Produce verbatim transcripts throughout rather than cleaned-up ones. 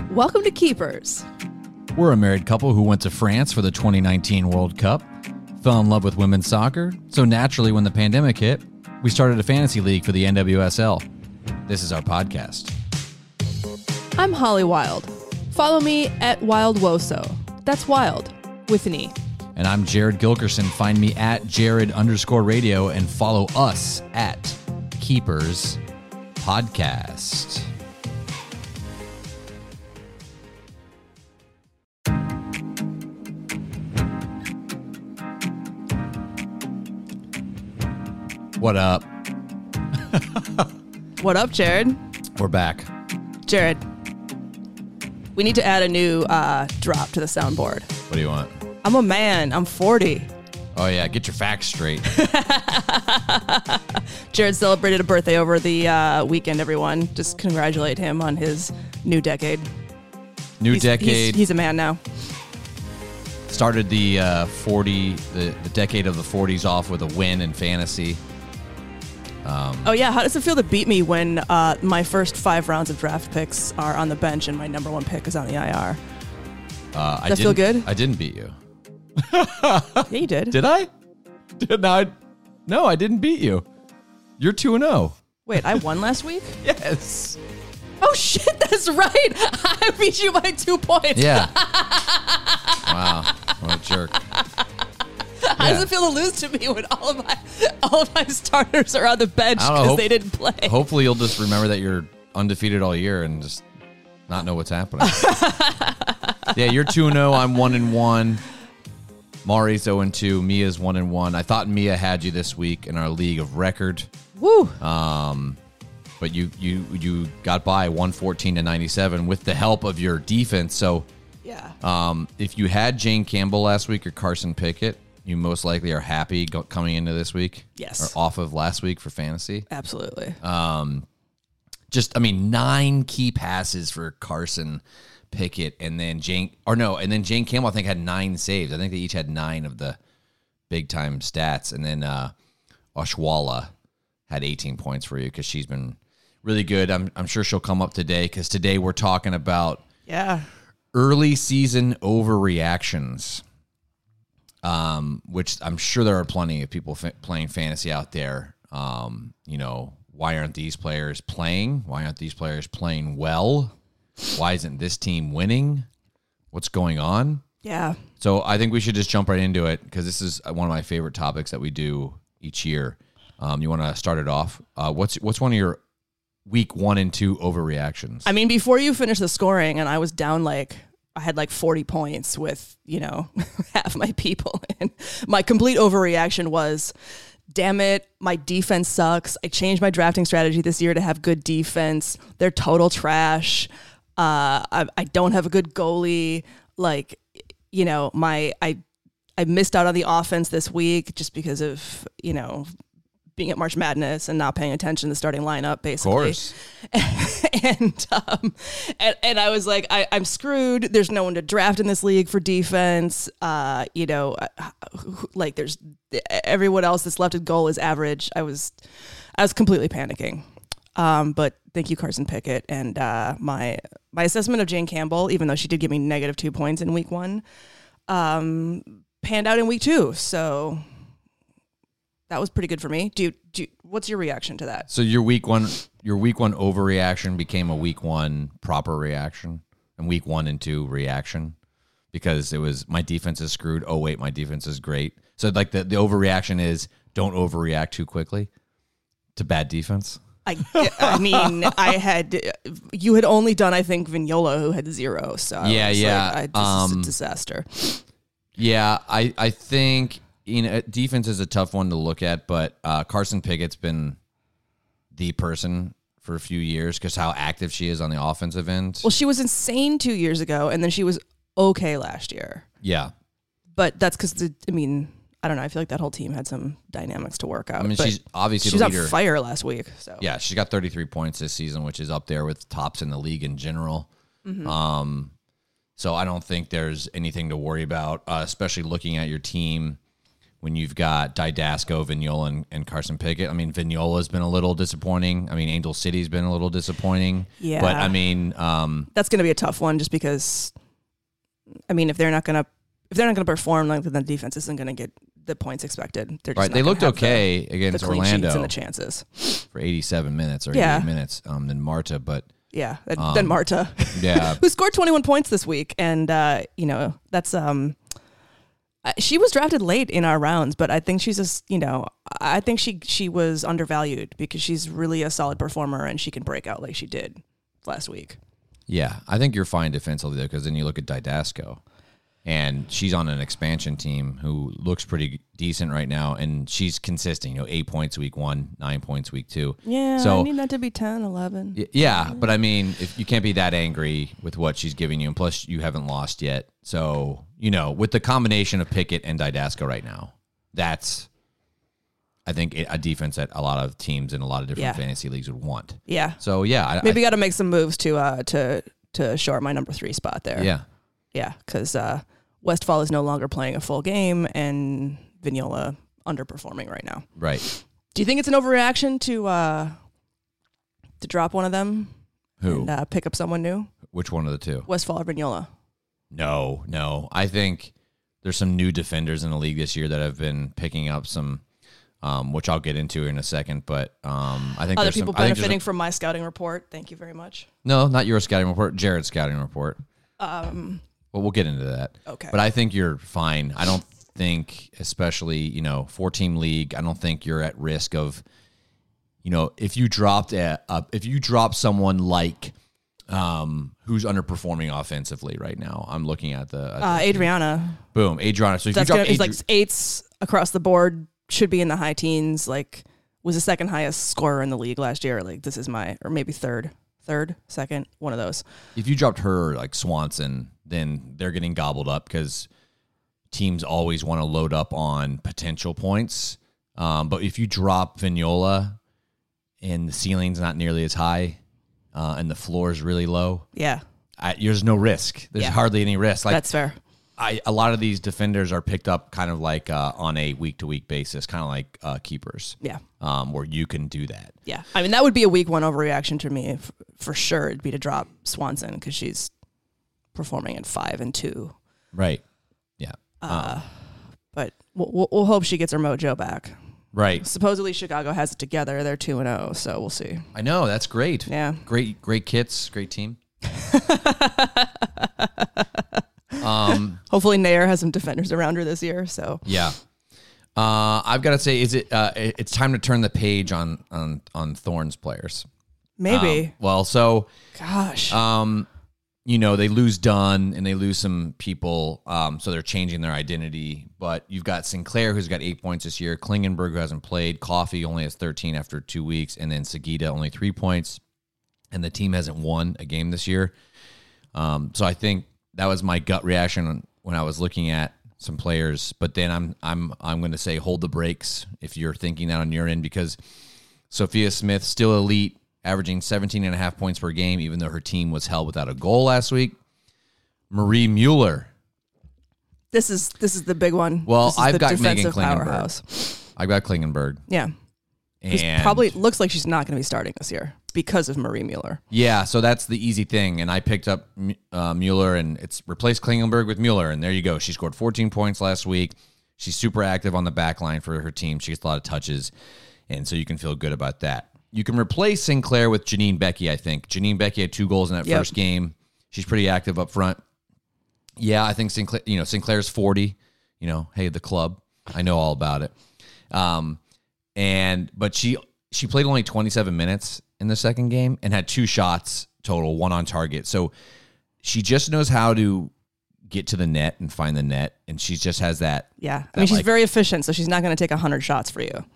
Welcome to Keepers. We're a married couple who went to France for the twenty nineteen World Cup, fell in love with women's soccer, so naturally when the pandemic hit, we started a fantasy league for the N W S L. This is our podcast. I'm Holly Wild. Follow me at Wild Woso. That's Wild, with an E. And I'm Jared Gilkerson. Find me at Jared underscore radio and follow us at Keepers Podcast. What up? What up, Jared? We're back. Jared, we need to add a new uh, drop to the soundboard. What do you want? I'm a man. I'm forty. Oh, yeah. Get your facts straight. Jared celebrated a birthday over the uh, weekend, everyone. Just congratulate him on his new decade. New he's, decade. He's, he's a man now. Started the uh, forty, the, the decade of the forties off with a win in fantasy. Um, oh, yeah. How does it feel to beat me when uh, my first five rounds of draft picks are on the bench and my number one pick is on the I R? Uh, Does that feel good? I didn't beat you. Yeah, you did. Did I? Did I? No, I didn't beat you. You're two and oh. Wait, I won last week? Yes. Oh, shit, that's right. I beat you by two points. Yeah. Wow. What a jerk. How does it feel to lose to me when all of my all of my starters are on the bench because they didn't play? Hopefully you'll just remember that you're undefeated all year and just not know what's happening. Yeah, you're two and oh. I'm one and one. Mari's zero and two. Mia's one and one. I thought Mia had you this week in our league of record. Woo. Um, but you you you got by one fourteen to ninety-seven with the help of your defense. So yeah. Um, if you had Jane Campbell last week or Carson Pickett, you most likely are happy go- coming into this week. Yes. Or off of last week for fantasy. Absolutely. Um, just, I mean, nine key passes for Carson Pickett, and then Jane, or no, and then Jane Campbell, I think, had nine saves. I think they each had nine of the big time stats. And then uh, Oshwala had eighteen points for you because she's been really good. I'm, I'm sure she'll come up today because today we're talking about yeah early season overreactions. Um, which I'm sure there are plenty of people f- playing fantasy out there. Um, you know, why aren't these players playing? Why aren't these players playing well? Why isn't this team winning? What's going on? Yeah. So I think we should just jump right into it because this is one of my favorite topics that we do each year. Um, you want to start it off? Uh, what's what's one of your week one and two overreactions? I mean, before you finished the scoring, and I was down like. I had like forty points with, you know, half my people. And my complete overreaction was, damn it, my defense sucks. I changed my drafting strategy this year to have good defense. They're total trash. Uh, I, I don't have a good goalie. Like, you know, my I I missed out on the offense this week just because of, you know, being at March Madness and not paying attention to the starting lineup, basically. Of course. and, um, and and I was like, I, I'm screwed. There's no one to draft in this league for defense. Uh, you know, like there's everyone else that's left at goal is average. I was, I was completely panicking. Um, but thank you, Carson Pickett, and uh, my my assessment of Jane Campbell, even though she did give me negative two points in week one, um, panned out in week two. So. That was pretty good for me. Do you, do you, what's your reaction to that? So your week one, your week one overreaction became a week one proper reaction, and week one and two reaction because it was my defense is screwed. Oh wait, my defense is great. So like the, the overreaction is don't overreact too quickly to bad defense. I, I mean, I had you had only done I think Vignola who had zero. So I yeah, was yeah, like, I, this um, is a disaster. Yeah, I I think. You know, defense is a tough one to look at, but uh, Carson Pickett's been the person for a few years because how active she is on the offensive end. Well, she was insane two years ago, and then she was okay last year. Yeah. But that's because, I mean, I don't know. I feel like that whole team had some dynamics to work out. I mean, but she's obviously she's the on leader. fire last week. So Yeah, she's got thirty-three points this season, which is up there with tops in the league in general. Mm-hmm. Um, so I don't think there's anything to worry about, uh, especially looking at your team when you've got Didasco, Vignola, and, and Carson Pickett. I mean, Vignola's been a little disappointing. I mean, Angel City's been a little disappointing. Yeah. But, I mean... Um, That's going to be a tough one just because, I mean, if they're not going to if they're not going to perform, like, then the defense isn't going to get the points expected. They're just right. not They gonna looked have okay the, against the clean Orlando sheets and the chances. for eighty-seven minutes or Yeah. eighty-eight minutes um, than Marta, but... Yeah, then, Um, then Marta, Yeah. who scored twenty-one points this week, and uh, you know that's um, uh, she was drafted late in our rounds, but I think she's just you know I think she she was undervalued because she's really a solid performer and she can break out like she did last week. Yeah, I think you're fine defensively, though, because then you look at Didasco, and she's on an expansion team who looks pretty decent right now, and she's consistent, you know, eight points week one, nine points week two. Yeah, so, I need that to be ten, eleven. Y- Yeah, but I mean, if you can't be that angry with what she's giving you, and plus you haven't lost yet. So, you know, with the combination of Pickett and Didasco right now, that's, I think, a defense that a lot of teams in a lot of different Yeah. fantasy leagues would want. Yeah, So, yeah. I, maybe I, got to make some moves to uh to to short my number three spot there. yeah. Yeah, because uh, Westfall is no longer playing a full game, and Vignola underperforming right now. Right. Do you think it's an overreaction to uh, to drop one of them Who? and uh, pick up someone new? Which one of the two? Westfall or Vignola? No, no. I think there's some new defenders in the league this year that have been picking up some, um, which I'll get into in a second. But um, I think Other there's people some, I think there's benefiting a- from my scouting report. Thank you very much. No, not your scouting report. Jared's scouting report. Um, Well, we'll get into that. Okay. But I think you're fine. I don't think, especially, you know, four-team league, I don't think you're at risk of, you know, if you dropped a, a if you drop someone like um, who's underperforming offensively right now. I'm looking at the, at uh, the Adriana. boom, Adriana. So if That's you gonna, drop it's Adri- like eights across the board. Should be in the high teens. Like was the second highest scorer in the league last year. Like this is my or maybe third, third, second, one of those. if you dropped her or like Swanson, then they're getting gobbled up because teams always want to load up on potential points. Um, but if you drop Vignola and the ceiling's not nearly as high uh, and the floor is really low, Yeah, I, there's no risk. There's Yeah. hardly any risk. Like that's fair. I, a lot of these defenders are picked up kind of like uh, on a week to week basis, kind of like uh, keepers. Yeah. Um, where you can do that. Yeah, I mean that would be a week one overreaction to me f- for sure. It'd be to drop Swanson because she's performing at five and two. Right. Yeah. Uh, but we'll, we'll, we'll hope she gets her mojo back. Right. Supposedly Chicago has it together. They're two and zero, so we'll see. I know. That's great. Yeah. Great, great kits. Great team. um. Hopefully Nair has some defenders around her this year. So Yeah. Uh, I've got to say, is it? Uh, it- it's time to turn the page on on on Thorns players. maybe. Um, well, so Gosh. um, you know, they lose Dunn and they lose some people, um, so they're changing their identity. But you've got Sinclair, who's got eight points this year. Klingenberg, who hasn't played. Coffee only has thirteen after two weeks, and then Sagita only three points. And the team hasn't won a game this year. Um, so I think that was my gut reaction when I was looking at some players. But then I'm I'm I'm going to say hold the brakes if you're thinking that on your end, because Sophia Smith still elite, averaging seventeen and a half points per game, even though her team was held without a goal last week. Marie Mueller. this is this is the big one. Well, This is I've the got Megan defensive Klingenberg. powerhouse. I've got Klingenberg. Yeah. Who's And probably looks like she's not going to be starting this year because of Marie Mueller. yeah, so that's the easy thing. And I picked up uh, Mueller, and it's replaced Klingenberg with Mueller, and there you go. She scored fourteen points last week. She's super active on the back line for her team. She gets a lot of touches, and so you can feel good about that. You can replace Sinclair with Janine Becky, I think. Janine Becky had two goals in that Yep. first game. She's pretty active up front. Yeah, I think Sinclair, you know, Sinclair's forty. You know, hey, the club. I know all about it. Um, and but she she played only twenty-seven minutes in the second game and had two shots total, one on target. So she just knows how to get to the net and find the net, and she just has that. Yeah. I that, mean, she's like- very efficient, so she's not going to take one hundred shots for you.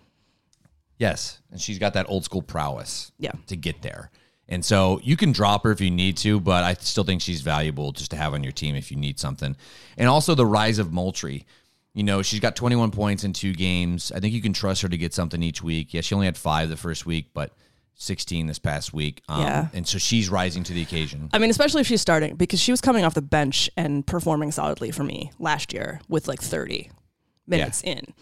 Yes, and she's got that old school prowess. Yeah. To get there. And so you can drop her if you need to, but I still think she's valuable just to have on your team if you need something. And also the rise of Moultrie. You know, she's got twenty-one points in two games. I think you can trust her to get something each week. Yeah, she only had five the first week, but sixteen this past week. Um, Yeah. And so she's rising to the occasion. I mean, especially if she's starting, because she was coming off the bench and performing solidly for me last year with like thirty minutes in.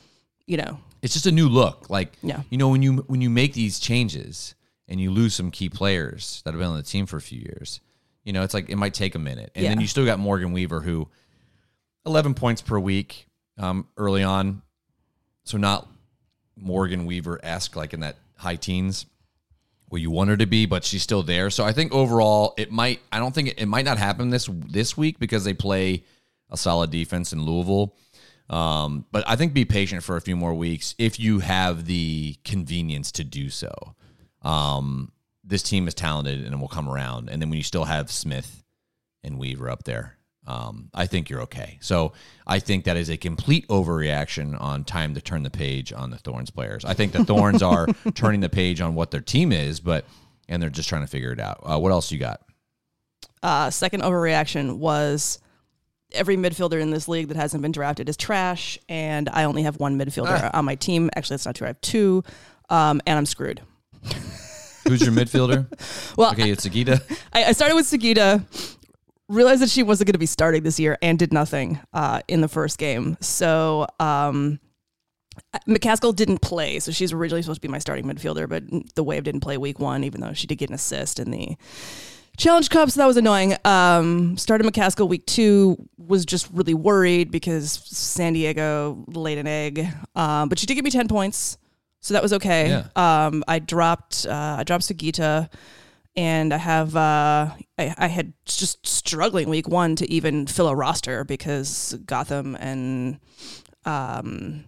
you know, it's just a new look. Like, Yeah. you know, when you when you make these changes and you lose some key players that have been on the team for a few years, you know, it's like it might take a minute. And Yeah. then you still got Morgan Weaver, who eleven points per week um, early on. So not Morgan Weaver-esque, like in that high teens where you want her to be, but she's still there. So I think overall it might, I don't think it, it might not happen this this week because they play a solid defense in Louisville. Um, but I think be patient for a few more weeks if you have the convenience to do so. Um, this team is talented and it will come around. And then when you still have Smith and Weaver up there, um, I think you're okay. So I think that is a complete overreaction on time to turn the page on the Thorns players. I think the Thorns are turning the page on what their team is, but and they're just trying to figure it out. Uh, what else you got? Uh, second overreaction was every midfielder in this league that hasn't been drafted is trash, and I only have one midfielder Ah. on my team. Actually, that's not true. I have two, um, and I'm screwed. Who's your midfielder? Well, Okay, it's Sagita. I, I started with Sagita, realized that she wasn't going to be starting this year, and did nothing uh, in the first game. So um, McCaskill didn't play, so she's originally supposed to be my starting midfielder, but the Wave didn't play week one, even though she did get an assist in the Challenge Cup, so that was annoying. Um, started McCaskill week two, was just really worried because San Diego laid an egg, um, but she did give me ten points, so that was okay. Yeah. Um, I dropped uh, I dropped Sagita. And I have, uh, I, I had just struggling week one to even fill a roster because Gotham and um,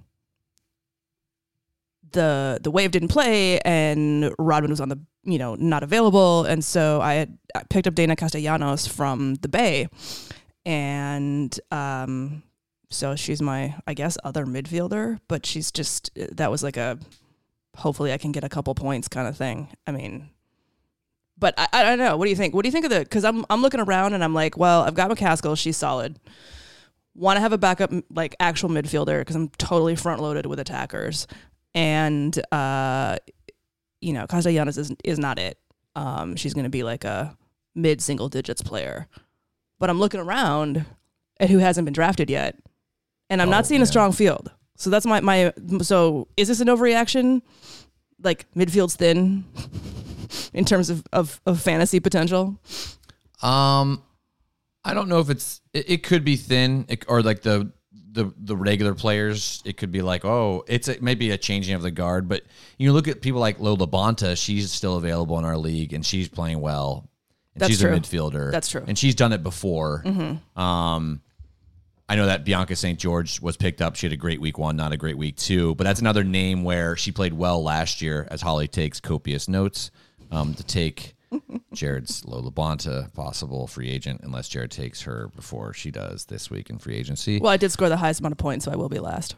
the the Wave didn't play, and Rodman was on the, you know, not available, and so I had I picked up Dana Castellanos from the Bay, and um, so she's my, I guess, other midfielder, but she's just, that was like a, hopefully I can get a couple points kind of thing. I mean. But I, I don't know. What do you think? What do you think of the? Because I'm I'm looking around and I'm like, well, I've got McCaskill. She's solid. Want to have a backup, like actual midfielder, because I'm totally front loaded with attackers, and uh, you know, Castellanos is is not it. Um, she's going to be like a mid single digits player. But I'm looking around at who hasn't been drafted yet, and I'm Oh, not seeing yeah. a strong field. So that's my my. So is this an overreaction? Like midfield's thin. In terms of, of, of fantasy potential? Um, I don't know if it's, it, it could be thin it, or like the, the, the regular players. It could be like, oh, it's a, maybe a changing of the guard, but you look at people like Lola Bonta, she's still available in our league and she's playing well. And That's she's true. a midfielder. That's true. And she's done it before. Mm-hmm. Um, I know that Bianca Saint George was picked up. She had a great week one, not a great week two, but that's another name where she played well last year as Holly takes copious notes. Um, to take Jared's Lola Bonta, possible free agent, unless Jared takes her before she does this week in free agency. Well, I did score the highest amount of points, so I will be last.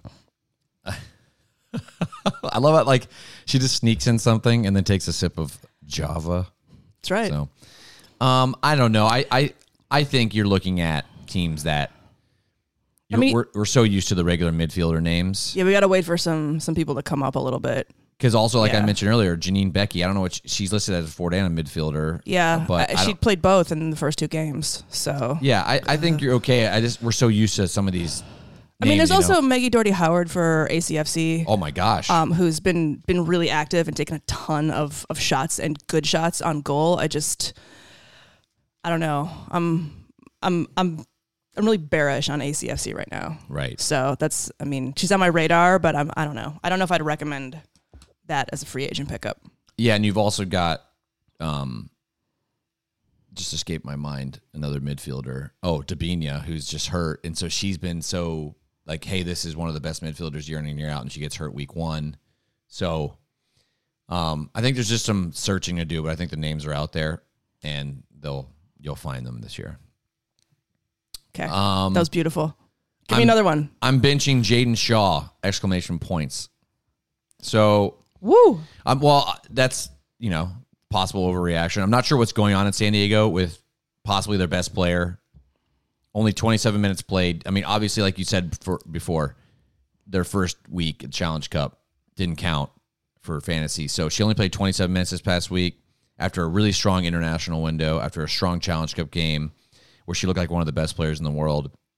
I love it. Like she just sneaks in something and then takes a sip of Java. That's right. So, um, I don't know. I, I, I think you're looking at teams that I mean- we're, we're so used to the regular midfielder names. Yeah, we got to wait for some some people to come up a little bit. Because also, like I Yeah. mentioned earlier, Janine Becky, I don't know what she, she's listed as a forward and a midfielder. Yeah, but uh, I she don't- played both in the first two games. So Yeah, I, I think you're okay. I just we're so used to some of these. I mean, names, there's you also know? Maggie Doherty Howard for A C F C, Oh my gosh. um, who's been been really active and taken a ton of of shots and good shots on goal. I just, I don't know. I'm I'm I'm I'm really bearish on A C F C right now. right. So that's, I mean, she's on my radar, but I'm I don't know. I don't know if I'd recommend that as a free agent pickup. Yeah, and you've also got, um, just escaped my mind, another midfielder. Oh, Dabinia, who's just hurt, and so she's been so like, hey, this is one of the best midfielders year in and year out, and she gets hurt week one. So, um, I think there's just some searching to do, but I think the names are out there, and they'll you'll find them this year. Okay. Um, That was beautiful. Give me I'm- another one. I'm benching Jaden Shaw! Exclamation points. So. Woo. Um, well, that's, you know, possible overreaction. I'm not sure what's going on in San Diego with possibly their best player. Only twenty-seven minutes played. I mean, obviously, like you said for, before, their first week at Challenge Cup didn't count for fantasy. So she only played twenty-seven minutes this past week after a really strong international window, after a strong Challenge Cup game where she looked like one of the best players in the world.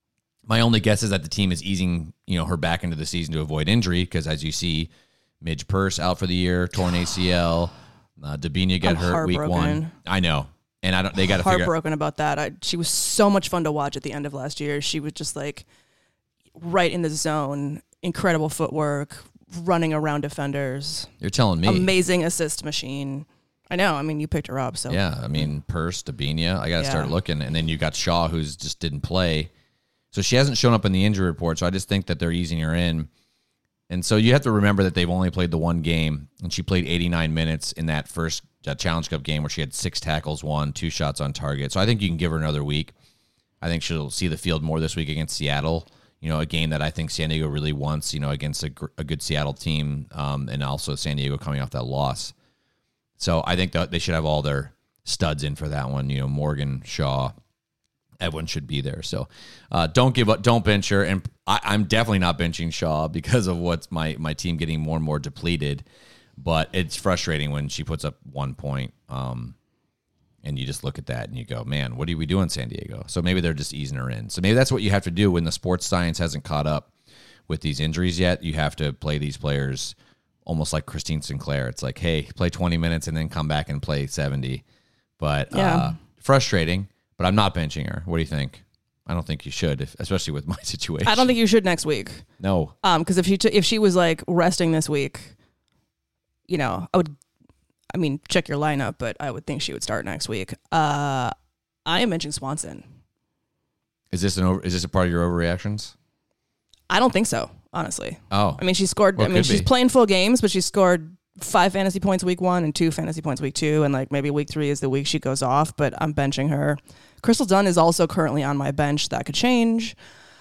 My only guess is that the team is easing, you know, her back into the season to avoid injury because, as you see, Midge Purse out for the year, torn A C L. Uh, Dabinia got I'm hurt week one. I know, and I don't. They got to figure. Heartbroken about that. I, she was so much fun to watch at the end of last year. She was just like right in the zone. Incredible footwork, running around defenders. You're telling me. Amazing assist machine. I know. I mean, you picked her up, so yeah. I mean, Purse, Dabinia. I got to Yeah. start looking, and then you got Shaw, who's just didn't play, so she hasn't shown up in the injury report. So I just think that they're easing her in. And so you have to remember that they've only played the one game, and she played eighty-nine minutes in that first uh, Challenge Cup game where she had six tackles, one, two shots on target. So I think you can give her another week. I think she'll see the field more this week against Seattle, you know, a game that I think San Diego really wants, you know, against a, gr- a good Seattle team, um, and also San Diego coming off that loss. So I think that they should have all their studs in for that one, you know, Morgan, Shaw. Everyone should be there. So uh, don't give up. Don't bench her. And I, I'm definitely not benching Shaw because of what's my, my team getting more and more depleted. But it's frustrating when she puts up one point um, and you just look at that and you go, man, what do we do in San Diego? So maybe they're just easing her in. So maybe that's what you have to do when the sports science hasn't caught up with these injuries yet. You have to play these players almost like Christine Sinclair. It's like, hey, play twenty minutes and then come back and play seventy. But Yeah. uh, frustrating. But I'm not benching her. What do you think? I don't think you should, if, especially with my situation. I don't think you should next week. No. Um, because if she t- if she was like resting this week, you know, I would. I mean, check your lineup, but I would think she would start next week. Uh, I am benching Swanson. Is this an over, is this a part of your overreactions? I don't think so, honestly. Oh. I mean, she scored. Well, I mean, could she's be. playing full games, but she scored five fantasy points week one and two fantasy points week two, and like maybe week three is the week she goes off. But I'm benching her. Crystal Dunn is also currently on my bench. That could change.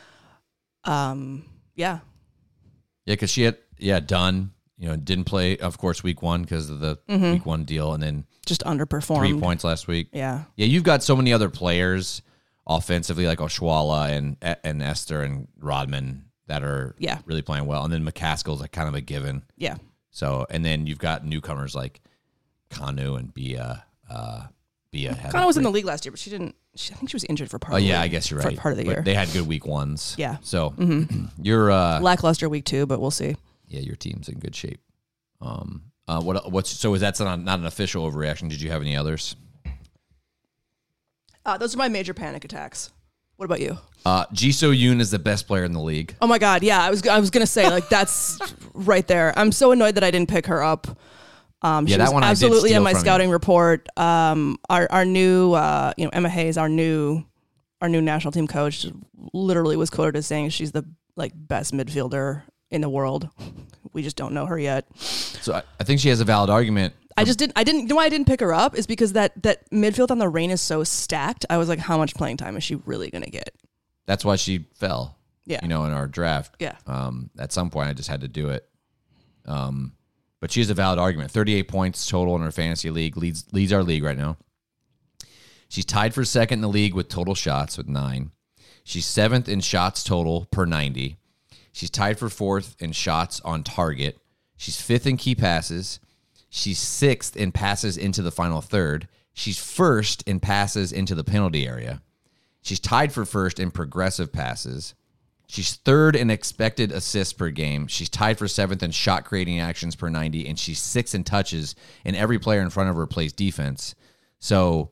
Um. Yeah. Yeah, because she had, yeah, Dunn, you know, didn't play, of course, week one because of the Mm-hmm. week one deal, and then Just underperformed. three points last week. Yeah. Yeah, you've got so many other players offensively, like Oshwala and and Esther and Rodman, that are Yeah. really playing well. And then McCaskill's like kind of a given. Yeah. So, and then you've got newcomers like Kanu and Bia. Uh, Bia had Kana a was in great- the league last year, but she didn't. She, I think she was injured for part. Oh of the yeah, I league- guess you're for right. part of the But year. they had good week ones. Yeah. So you're uh, Lackluster week two, but we'll see. yeah, your team's in good shape. Um, uh, what what's so is that not not an official overreaction? Did you have any others? Uh, those are my major panic attacks. What about you? Uh, Jisoo Yoon is the best player in the league. Oh my God, yeah, I was I was gonna say like that's right there. I'm so annoyed that I didn't pick her up. Um, Yeah, she that was one I did absolutely steal in my from you. scouting report. Um, our our new uh, you know Emma Hayes, our new our new national team coach, literally was quoted as saying she's the like best midfielder in the world. We just don't know her yet. So I, I think she has a valid argument. I just didn't. I didn't. You know why I didn't pick her up is because that that midfield on the Reign is so stacked. I was like, how much playing time is she really gonna get? That's why she fell. Yeah. You know, in our draft. Yeah. Um, at some point, I just had to do it. Um, but she has a valid argument. thirty-eight points total in her fantasy league, leads leads our league right now. She's tied for second in the league with total shots with nine. She's seventh in shots total per ninety. She's tied for fourth in shots on target. She's fifth in key passes. She's sixth in passes into the final third. She's first in passes into the penalty area. She's tied for first in progressive passes. She's third in expected assists per game. She's tied for seventh in shot creating actions per ninety, and she's sixth in touches, and every player in front of her plays defense. So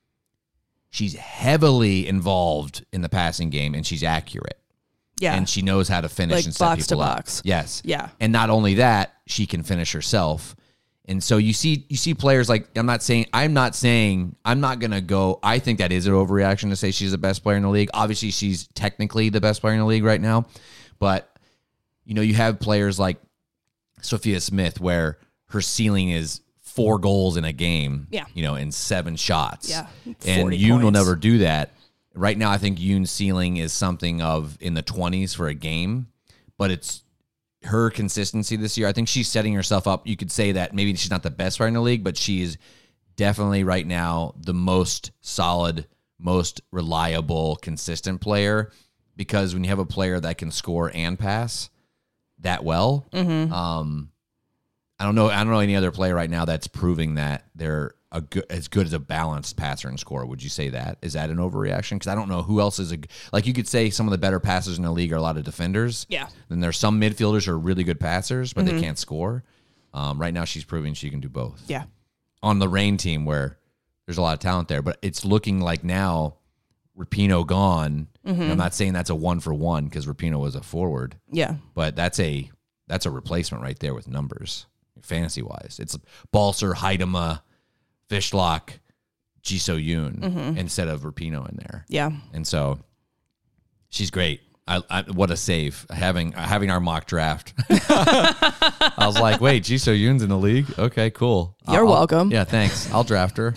she's heavily involved in the passing game, and she's accurate. Yeah. And she knows how to finish Like and set box to people up. box. Yes. Yeah. And not only that, she can finish herself. And so you see you see players like I'm not saying I'm not saying I'm not gonna go I think that is an overreaction to say she's the best player in the league. Obviously she's technically the best player in the league right now. But you know, you have players like Sophia Smith where her ceiling is four goals in a game, Yeah. you know, in seven shots. Yeah. And forty Yoon will points. never do that. Right now, I think Yoon's ceiling is something of in the twenties for a game, but it's her consistency this year. I think she's setting herself up. You could say that maybe she's not the best player in the league, but she is definitely right now the most solid, most reliable, consistent player. Because when you have a player that can score and pass that well, Mm-hmm. um, I don't know. I don't know any other player right now that's proving that they're a good, as good as a balanced passer and scorer. Would you say that? Is that an overreaction? Because I don't know who else is a like. You could say some of the better passers in the league are a lot of defenders. Yeah. Then there's some midfielders who are really good passers, but mm-hmm. they can't score. Um, right now, she's proving she can do both. Yeah. On the Reign team, where there's a lot of talent there, but it's looking like now, Rapinoe gone. Mm-hmm. I'm not saying that's a one for one because Rapinoe was a forward. Yeah. But that's a that's a replacement right there with numbers, fantasy wise. It's Balser, Heidema, Fishlock, Ji-So Yoon mm-hmm. instead of Rapinoe in there. Yeah. And so she's great. I, I, what a save having having our mock draft. I was like, wait, Ji-So Yoon's in the league? Okay, cool. You're I'll, welcome. I'll, yeah, thanks. I'll draft her.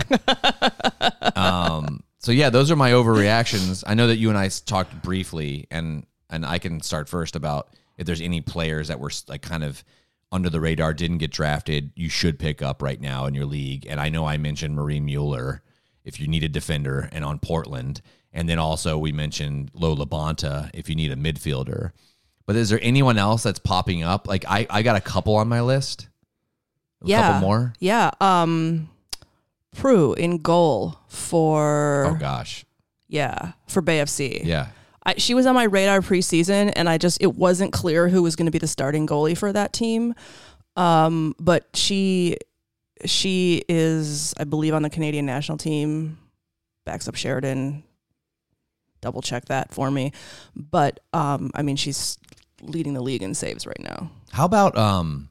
um. So yeah, those are my overreactions. I know that you and I talked briefly, and and I can start first about if there's any players that were like kind of under the radar, didn't get drafted, you should pick up right now in your league. And I know I mentioned Marie Mueller if you need a defender, and on Portland. And then also we mentioned Lola Bonta if you need a midfielder. But is there anyone else that's popping up? Like I, I got a couple on my list. A yeah. couple more. Yeah. Um, Prue in goal for... Oh, gosh. Yeah, for Bay F C. Yeah. I, she was on my radar preseason, and I just it wasn't clear who was going to be the starting goalie for that team. Um, but she she is, I believe, on the Canadian national team. Backs up Sheridan. Double check that for me. But um, I mean, she's leading the league in saves right now. How about um?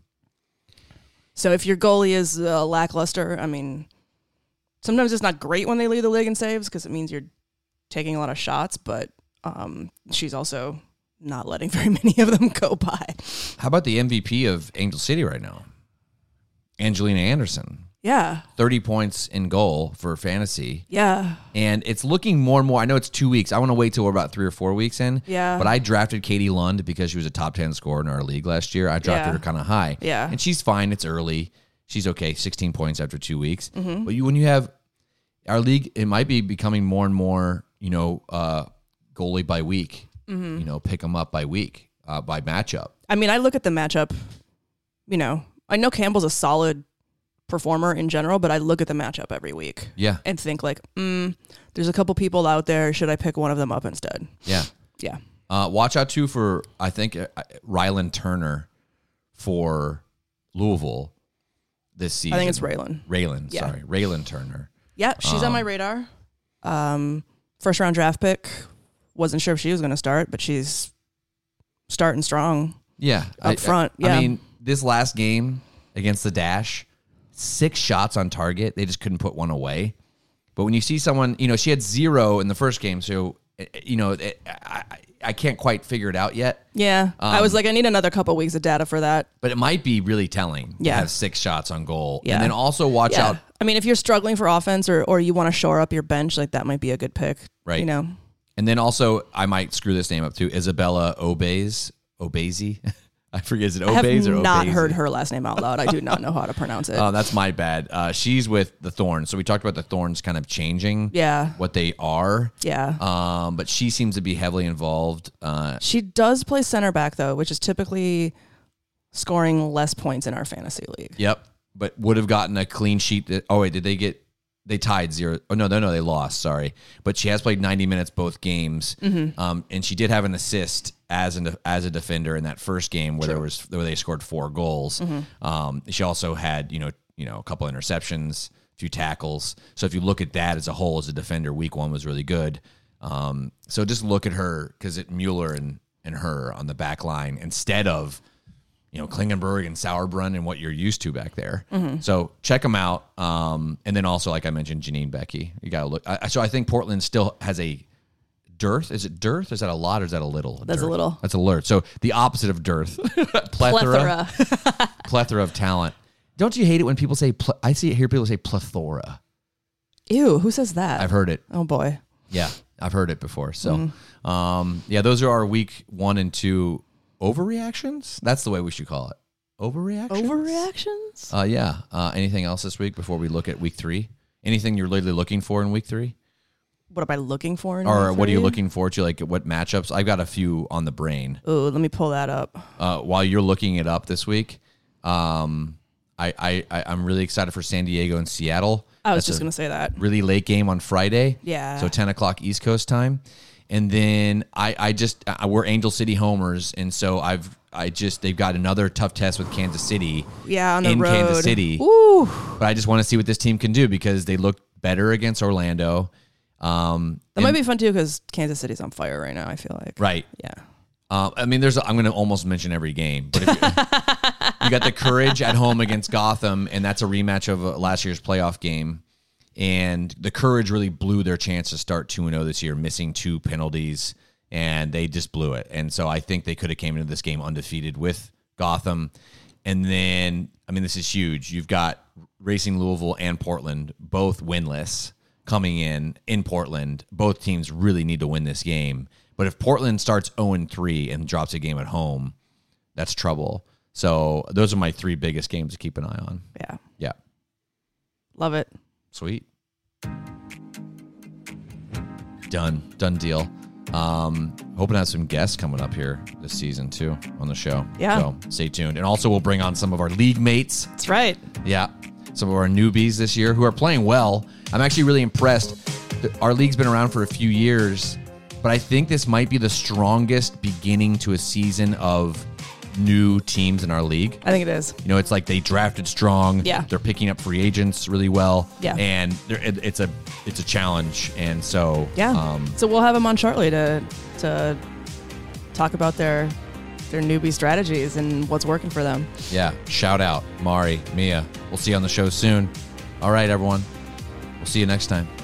So if your goalie is uh, lackluster, I mean, sometimes it's not great when they lead the league in saves because it means you're taking a lot of shots, but. Um, she's also not letting very many of them go by. How about the M V P of Angel City right now? Angelina Anderson. Yeah. thirty points in goal for fantasy. Yeah. And it's looking more and more. I know it's two weeks. I want to wait till we're about three or four weeks in. Yeah. But I drafted Katie Lund because she was a top ten scorer in our league last year. I drafted Yeah. her kind of high. Yeah. And she's fine. It's early. She's okay. sixteen points after two weeks. Mm-hmm. But you, when you have our league, it might be becoming more and more, you know, uh, goalie by week, mm-hmm. you know, pick them up by week, uh, by matchup. I mean, I look at the matchup, you know, I know Campbell's a solid performer in general, but I look at the matchup every week. Yeah. And think like, mm, there's a couple people out there. Should I pick one of them up instead? Yeah. Yeah. Uh, watch out too for, I think, uh, Rylan Turner for Louisville this season. I think it's Raylan. Raylan, Yeah. sorry. Raylan Turner. Yeah, she's Um, on my radar. Um, first round draft pick. Wasn't sure if she was going to start, but she's starting strong. Yeah. Up I, front, I, yeah. I mean, this last game against the Dash, six shots on target. They just couldn't put one away. But when you see someone, you know, she had zero in the first game. So, you know, it, I, I can't quite figure it out yet. Yeah. Um, I was like, I need another couple weeks of data for that. But it might be really telling Yeah. to have six shots on goal. Yeah. And then also watch Yeah. out. I mean, if you're struggling for offense or, or you want to shore up your bench, like that might be a good pick. Right. You know? And then also, I might screw this name up too. Isabella Obeys. Obese. I forget, is it I have Obeys or not Obese? heard her last name out loud. I do not know how to pronounce it. Oh, that's my bad. Uh, she's with the Thorns. So we talked about the Thorns kind of changing Yeah. what they are. Yeah. Um, but she seems to be heavily involved. Uh, She does play center back, though, which is typically scoring less points in our fantasy league. yep. But would have gotten a clean sheet. That, oh, wait, did they get... They tied zero. Oh, no, no, no, they lost. Sorry. But she has played ninety minutes both games. Mm-hmm. Um, and she did have an assist as an as a defender in that first game where True. there was where they scored four goals. Mm-hmm. Um, she also had, you know, you know, a couple interceptions, a few tackles. So if you look at that as a whole as a defender, week one was really good. Um, so just look at her because it Mueller and and her on the back line instead of, you know, Klingenberg and Sauerbrunn and what you're used to back there. Mm-hmm. So check them out. Um, and then also, like I mentioned, Janine Becky. You got to look. I, so I think Portland still has a dearth. Is it dearth? Is that a lot or is that a little? A That's dearth? a little. That's a lurch. So the opposite of dearth. plethora. Plethora. Plethora of talent. Don't you hate it when people say, pl- I see hear people say plethora. Ew, who says that? I've heard it. Oh, boy. Yeah, I've heard it before. So, Mm-hmm. um, yeah, those are our week one and two overreactions. That's the way we should call it. Overreactions? Overreactions? Uh, yeah. Uh, anything else this week before we look at week three? Anything you're really looking for in week three? What am I looking for in Or week what are you three? looking forward to? Like what matchups? I've got a few on the brain. Ooh, let me pull that up. Uh, while you're looking it up this week, um, I, I, I, I'm really excited for San Diego and Seattle. I was That's just a going to say that. really late game on Friday. Yeah. So ten o'clock East Coast time. And then I, I just, I, we're Angel City homers. And so I've, I just, they've got another tough test with Kansas City. Yeah, on the in road. Kansas City. Woo. But I just want to see what this team can do because they looked better against Orlando. Um, That might be fun too because Kansas City's on fire right now, I feel like. Right. Yeah. Uh, I mean, there's. I'm going to almost mention every game, but if you, you got the Courage at home against Gotham, and that's a rematch of uh, last year's playoff game. And the Courage really blew their chance to start two and oh this year, missing two penalties, and they just blew it. And so I think they could have came into this game undefeated with Gotham. And then, I mean, this is huge. You've got Racing Louisville and Portland both winless coming in in Portland. Both teams really need to win this game. But if Portland starts oh and three and drops a game at home, that's trouble. So those are my three biggest games to keep an eye on. Yeah. Yeah. Love it. Sweet. Done. Done deal. Um, hoping to have some guests coming up here this season too on the show. Yeah. So stay tuned. And also we'll bring on some of our league mates. That's right. Yeah. Some of our newbies this year who are playing well. I'm actually really impressed. Our league's been around for a few years, but I think this might be the strongest beginning to a season of new teams in our league. I think it is. You know, it's like they drafted strong. Yeah. They're picking up free agents really well. Yeah. And it, it's a it's a challenge. And so Yeah. um, so we'll have them on shortly to to talk about their their newbie strategies and what's working for them. yeah, shout out Mari, Mia. We'll see you on the show soon. All right, everyone. We'll see you next time.